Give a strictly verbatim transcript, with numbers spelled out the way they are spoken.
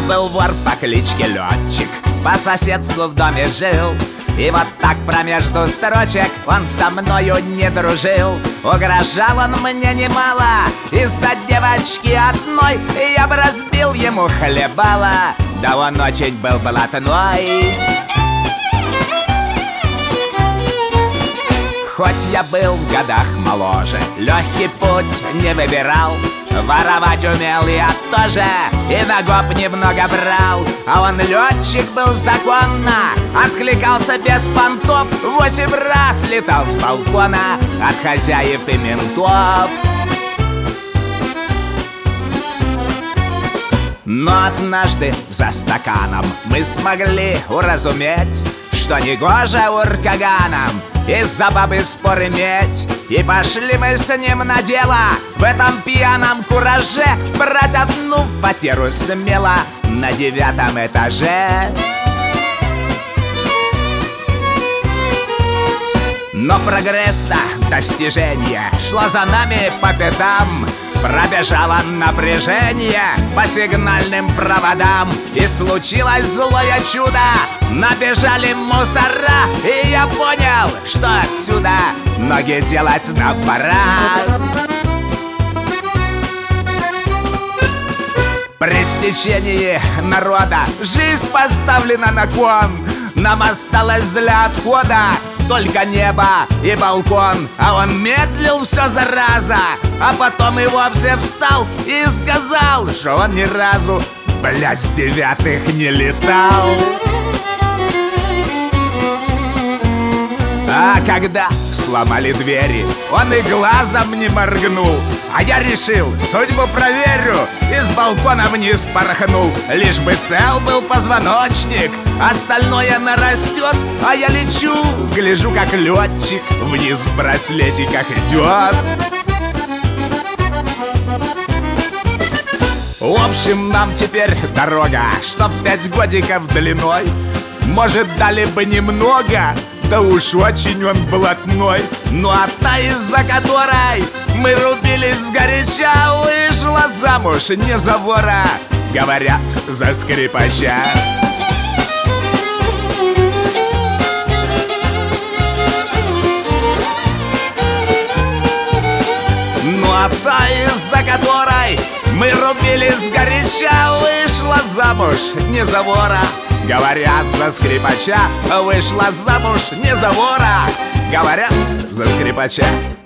Жил-был вор по кличке Летчик, по соседству в доме жил. И вот так промежду строчек он со мною не дружил. Угрожал он мне немало из-за девочки одной. Я бы разбил ему хлебало, да он очень был блатной. Хоть я был в годах моложе, легкий путь не выбирал. Воровать умел я тоже, и на гоп немного брал. А он летчик был законно, откликался без понтов. Восемь раз летал с балкона от хозяев и ментов. Но однажды за стаканом мы смогли уразуметь, что негоже уркаганам из-за бабы спор иметь. И пошли мы с ним на дело в этом пьяном кураже брать одну квартиру смело на девятом этаже. Но прогресса, достижения шло за нами по пятам. Пробежало напряжение по сигнальным проводам. И случилось злое чудо, набежали мусора. И я понял, что отсюда ноги делать нам пора. При стечении народа жизнь поставлена на кон. Нам осталось для отхода только небо и балкон. А он медлил все зараза, а потом и вовсе встал и сказал, что он ни разу, блядь, с девятых не летал. А когда сломали двери, он и глазом не моргнул. А я решил, судьбу проверю, и с балкона вниз порхнул. Лишь бы цел был позвоночник, остальное нарастет. А я лечу, гляжу, как летчик вниз в браслетиках идет. В общем, нам теперь дорога, чтоб пять годиков длиной. Может, дали бы немного, да уж очень он блатной. Ну а та, из-за которой мы рубились сгоряча, вышла замуж не за вора, говорят, за скрипача. Ну а та, из-за которой мы рубились сгоряча, вышла замуж не за вора, говорят, за скрипача. Вышла замуж не за вора, говорят, за скрипача.